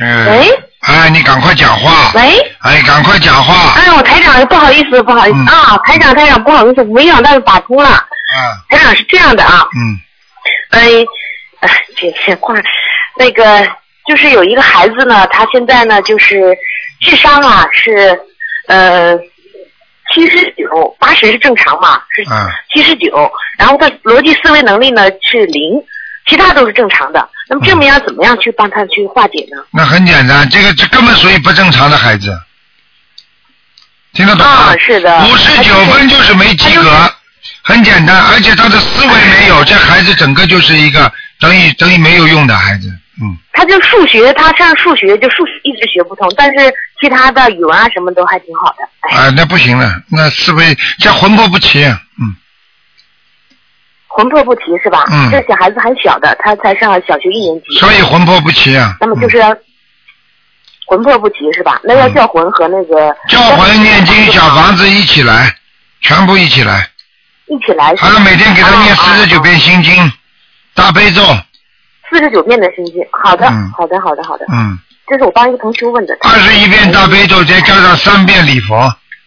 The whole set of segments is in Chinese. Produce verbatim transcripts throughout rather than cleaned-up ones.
嗯。 喂。 哎，你赶快讲话。 喂。 哎，赶快讲话。 哎，我台长不好意思，不好意思、嗯、啊，台长台长不好意思，没想到打通了。 啊。 台长是这样的啊。 嗯。 哎，哎，这这话，那个就是有一个孩子呢，他现在呢就是智商啊是呃七十九，八十是正常嘛，是七十九，然后他逻辑思维能力呢是零。其他都是正常的，那么这么样怎么样去帮他去化解呢？ 那很简单，这个这根本属于不正常的孩子，听得懂吗？ 啊，是的。 五十九分就是没及格，很简单，而且他的思维没有，这孩子整个就是一个等于等于没有用的孩子，嗯。 他就数学，他上数学就数学一直学不通，但是其他的语文啊什么都还挺好的。 哎、啊，那不行了，那思维叫魂魄不齐，嗯。 魂魄不齐是吧？ 嗯。 这小孩子还小的，他才上小学一年级。 所以魂魄不齐啊。 那么就是要魂魄不齐是吧？那要叫魂和那个。 叫魂念经小房子一起来，全部一起来。 一起来。 还要每天给他念四十九遍心经，啊、大悲咒。 四十九遍的心经，好的、 嗯， 好的，好的，好的。 嗯。 这是我帮一个同学问的。 二十一遍大悲咒，再加上三遍礼佛。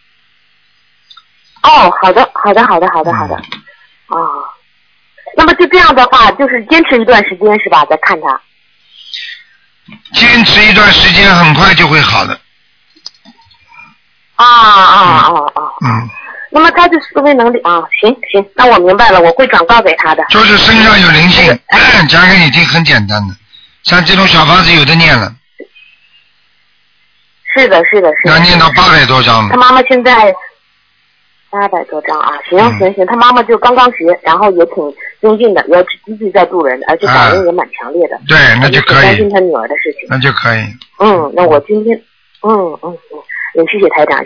哦，好的，好的，好的，好的，好的。嗯、哦。那么就这样的话，就是坚持一段时间是吧？再看他。 坚持一段时间，很快就会好的。 啊啊啊啊！ 嗯。 那么他的思维能力啊，行行，那我明白了，我会转告给他的。 就是身上有灵性，讲给你听，很简单的，像这种小房子有的念了。 是的，是的，是的。 要念到八百多张了。 他妈妈现在。八百多张啊，行行行，他妈妈就刚刚学，然后也挺精进的，也积极在助人的，而且感恩也蛮强烈的。 对，那就可以。 担心他女儿的事情。 那就可以。 嗯，那我今天，嗯嗯嗯，也谢谢台长。